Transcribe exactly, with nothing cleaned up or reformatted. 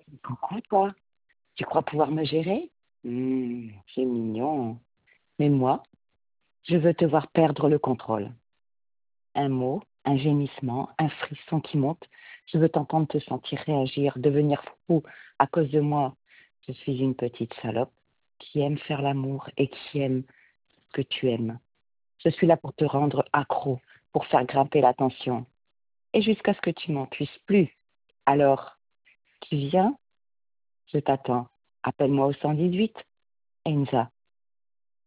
Coucou toi, tu crois pouvoir me gérer? Hmm, c'est mignon. Mais moi, je veux te voir perdre le contrôle. Un mot, un gémissement, un frisson qui monte. Je veux t'entendre te sentir réagir, devenir fou à cause de moi. Je suis une petite salope qui aime faire l'amour et qui aime ce que tu aimes. Je suis là pour te rendre accro, pour faire grimper la tension. Et jusqu'à ce que tu m'en puisses plus. Alors, tu viens? Je t'attends. Appelle-moi au cent dix-huit. Enza.